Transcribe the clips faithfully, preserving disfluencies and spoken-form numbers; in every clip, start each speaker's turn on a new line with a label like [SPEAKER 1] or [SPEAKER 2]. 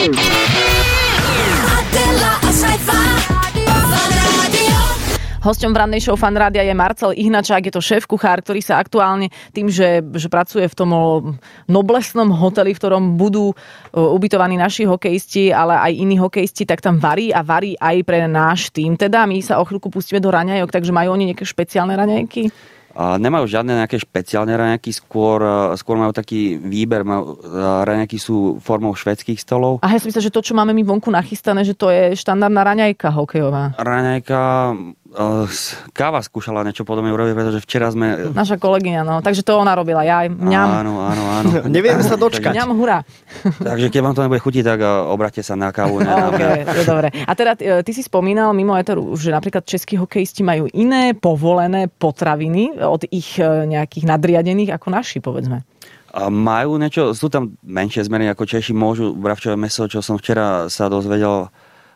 [SPEAKER 1] Hosťom v rannej show Fan Rádia je Marcel Ihnačák, je to šéf-kuchár, ktorý sa aktuálne tým, že, že pracuje v tom noblesnom hoteli, v ktorom budú ubytovaní naši hokejisti, ale aj iní hokejisti, tak tam varí a varí aj pre náš tým. Teda my sa o chvíľku pustíme do raňajok, takže majú oni nejaké špeciálne raňajky?
[SPEAKER 2] Nemajú žiadne nejaké špeciálne raňajky, skôr, skôr majú taký výber. Majú, raňajky sú formou švédskych stolov.
[SPEAKER 1] A ja si myslím, že to, čo máme my vonku nachystané, že to je štandardná raňajka hokejová.
[SPEAKER 2] Raňajka... Káva skúšala niečo podobné urobiť, pretože včera sme...
[SPEAKER 1] Naša kolegyňa, no. Takže to ona robila. Ja mňam.
[SPEAKER 2] Áno, áno, áno.
[SPEAKER 3] Nevieme sa dočkať.
[SPEAKER 1] Mňam, hurá. Takže
[SPEAKER 2] keď vám to nebude chutiť, tak obráťte sa na kávu. Ne, na
[SPEAKER 1] okay, je dobre. A teda ty si spomínal mimo eteru, že napríklad českí hokejisti majú iné povolené potraviny od ich nejakých nadriadených ako naši, povedzme.
[SPEAKER 2] Majú niečo, sú tam menšie zmeny ako Češi, môžu bravčové mäso, čo som včera sa dozvedel,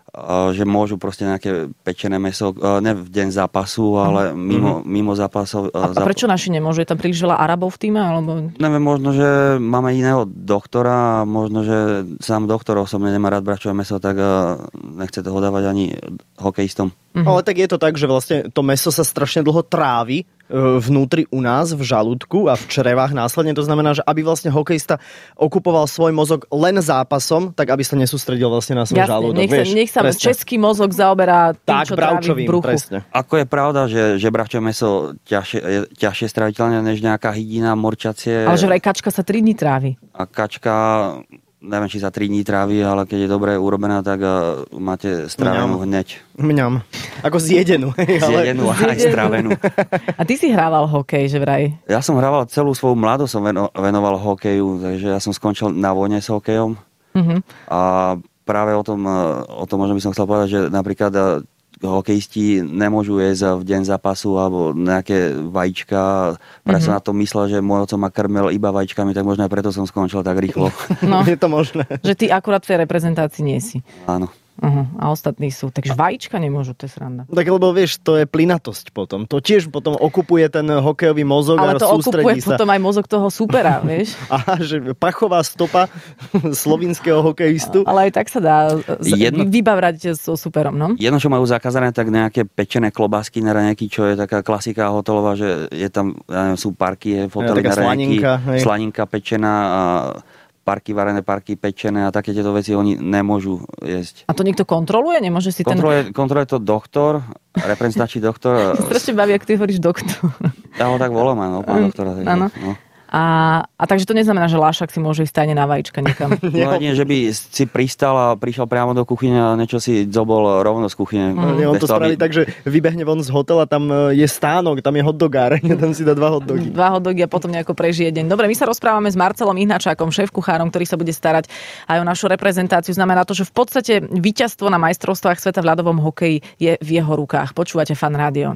[SPEAKER 2] že môžu proste nejaké pečené mäso, ne v deň zápasu, ale mimo, mm-hmm. mimo zápasov.
[SPEAKER 1] A, a prečo naši nemôžu? Je tam príliš veľa Arabov v týme? Alebo...
[SPEAKER 2] Neviem, možno, že máme iného doktora a možno, že sám doktor osobne nemá rád bravčové mäso, tak nechce toho dávať ani hokejistom.
[SPEAKER 3] Mm-hmm. Ale tak je to tak, že vlastne to mäso sa strašne dlho trávi vnútri u nás v žalúdku a v črevách následne. To znamená, že aby vlastne hokejista okupoval svoj mozog len zápasom, tak aby sa nesústredil vlastne na svoj
[SPEAKER 1] Jasne,
[SPEAKER 3] žalúdok.
[SPEAKER 1] Nech sa,
[SPEAKER 3] vieš,
[SPEAKER 1] nech sa český mozog zaoberá tým,
[SPEAKER 3] tak,
[SPEAKER 1] čo trávi v bruchu.
[SPEAKER 3] Presne.
[SPEAKER 2] Ako je pravda, že, že bravčové mäso ťažšie, je ťažšie straviteľné než nejaká hydina, morčacie.
[SPEAKER 1] Ale že vraj kačka sa tri dní trávi.
[SPEAKER 2] A kačka... Neviem, či za tri dní trávi, ale keď je dobre urobená, tak uh, máte stravenú hneď.
[SPEAKER 3] Mňam. Ako zjedenú.
[SPEAKER 2] Zjedenú a aj stravenú.
[SPEAKER 1] A ty si hrával hokej, že vraj?
[SPEAKER 2] Ja som hrával celú svoju mladosť, som veno, venoval hokeju, takže ja som skončil na vojne s hokejom. Uh-huh. A práve o tom, o tom možno by som chcel povedať, že napríklad hokejisti nemôžu jesť v deň zápasu alebo nejaké vajíčka. Práve mm-hmm. som na to myslel, že môj oco ma krmil iba vajíčkami, tak možno aj preto som skončil tak rýchlo.
[SPEAKER 3] No, je to možné.
[SPEAKER 1] Že ty akurát v tej reprezentácii nie si.
[SPEAKER 2] Áno.
[SPEAKER 1] Uh-huh. A ostatní sú. Takže vajíčka nemôžu, to je sranda.
[SPEAKER 3] Tak lebo vieš, to je plynatosť potom. To tiež potom okupuje ten hokejový mozog.
[SPEAKER 1] Ale
[SPEAKER 3] a
[SPEAKER 1] to okupuje
[SPEAKER 3] sa.
[SPEAKER 1] Potom aj mozog toho supera, vieš.
[SPEAKER 3] Aha, že pachová stopa slovinského hokejistu.
[SPEAKER 1] Ale aj tak sa dá
[SPEAKER 2] Jedno...
[SPEAKER 1] vybavrať so superom, no?
[SPEAKER 2] Jedno, čo majú zakázané, tak nejaké pečené klobásky na raňajky, čo je taká klasika hotelová, že je tam, ja neviem, sú parky, je v hoteli na raňajky, slaninka pečená a parky, varené parky, pečené a také tieto veci oni nemôžu jesť.
[SPEAKER 1] A to niekto kontroluje? Nemôže si
[SPEAKER 2] kontroluje,
[SPEAKER 1] ten...
[SPEAKER 2] Kontroluje to doktor, reprezentačný doktor.
[SPEAKER 1] Strašne baví, ak ty hovoríš doktor.
[SPEAKER 2] Ja ho tak volám, áno, pán doktora.
[SPEAKER 1] Áno. No. A, a takže to neznamená, že Lášak si môže ísť tajne na vajíčka niekam.
[SPEAKER 2] No nie, že by si pristal a prišiel priamo do kuchyne a niečo si dzobol rovno z kuchyne.
[SPEAKER 3] Mm. Nie, on to spraví aby... tak, že vybehne von z hotela, tam je stánok, tam je hotdogáreň, tam si dá dva hotdogy.
[SPEAKER 1] Dva hotdogy a potom nejako prežije deň. Dobre, my sa rozprávame s Marcelom Ihnačákom, šéf-kuchárom, ktorý sa bude starať aj o našu reprezentáciu. Znamená to, že v podstate víťazstvo na majstrovstvách sveta v ľadovom hokeji je v jeho rukách. Počúvate Fan Rádio.